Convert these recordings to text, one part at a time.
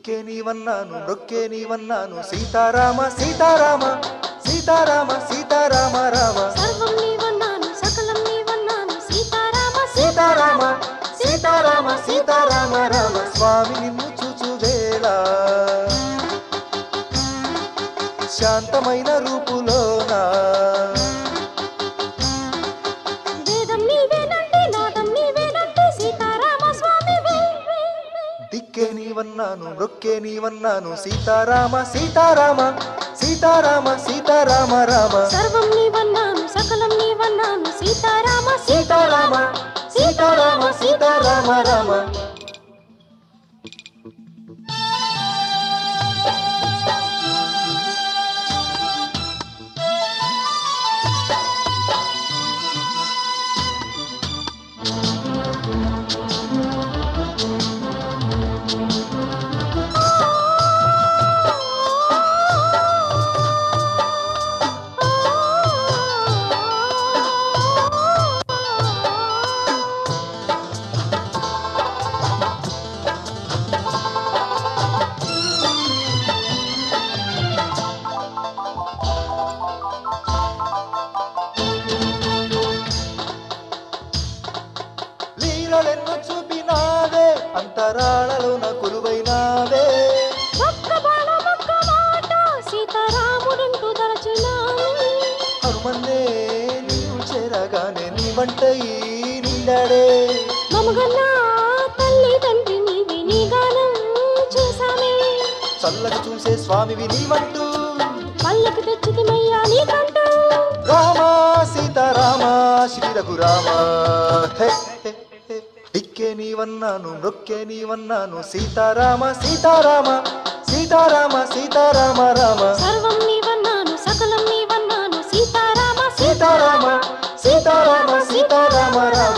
దిక్కే నీవన్నాను నొక్కే నీవన్నాను సీతారామ సీతారామ సీతారామ సీతారామ రామ సర్వం నీవన్నాను సకలం నీవన్నాను సీతారామ సీతారామ సీతారామ సీతారామ రామ స్వామి నిన్ను చూచు వేళ శాంతమైన రూపులోనా వేదం నీవేనంటే నాదం నీవేనంటే సీతారామ స్వామి దిక్కే నీవన్నాను నొక్కే నీవన్నాను సీతారామ సీతారామ సీతారామ సీతారామ రామ సర్వం నీవన్నాను సకలం నీవన్నాను సీతారామ సీతారామ సీతారామ సీతారామ రామ లీలలెన్నో చూపినావే అంతరాళలోన కొలువైనావే ఒక్క బాణం ఒక్క మాట సీతారాముడంటూ తలచినాను హనుమన్నే నీవు చేరగానే నీ వంటై నిండాడే మమగన్నా తల్లి తండ్రి నీవి నీ గానం చేశామే చల్లగా చూసే స్వామివి నీవంటూ పల్లకి తెచ్చితిమయ్యా నీకంటూ రామ సీతారామ శ్రీ రఘురామ హే హే హే. దిక్కే నీవన్నాను నొక్కే నీవన్నాను సీతారామ సీతారామ సీతారామ సీతారామ రామ సర్వం నీవన్నాను సకలం నీవన్నాను సీతారామ సీతారామ సీతారామ సీతారామ రామ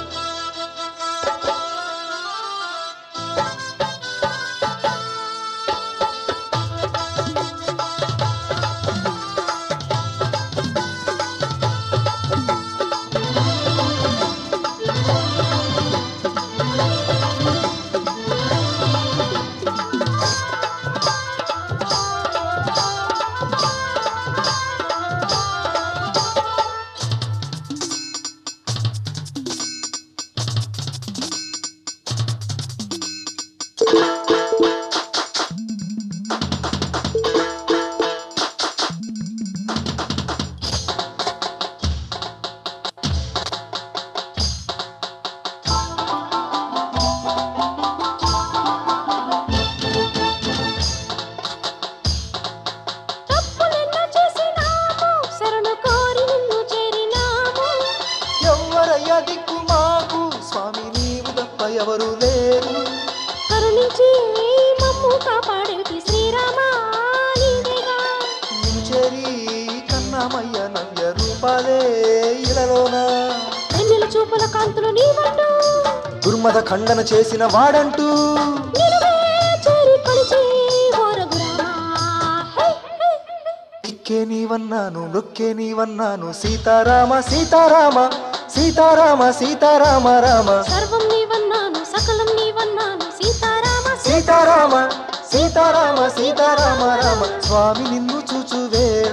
తప్పులెన్నో చేసినాము శరణు కోరి నిన్ను చేరినాము ఎవ్వరయ్యా దిక్కు మాకు స్వామి నీవు తప్ప ఎవరు లేరు కరుణించి మమ్ము కాపాడేటి శ్రీరామ నీవేగా నిన్ను చేరి కన్నామయ్య నవ్య రూపాలే ఇలలోన వెన్నెల చూపుల కాంతులు నీవంటూ దుర్మద ఖండన చేసిన వాడంటూ నిలువే చేరి కొలిచి ఓ రఘురామ హై హై దిక్కే నీవన్నాను నొక్కే నీవన్నాను సీతారామ సీతారామ సీతారామ సీతారామ రామ సర్వం నీవన్నాను సకలం నీవన్నాను సీతారామ సీతారామ సీతారామ సీతారామ రామ స్వామి నిన్ను చూచు వేళ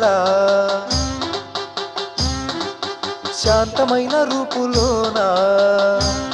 శాంతమైన రూపులోనా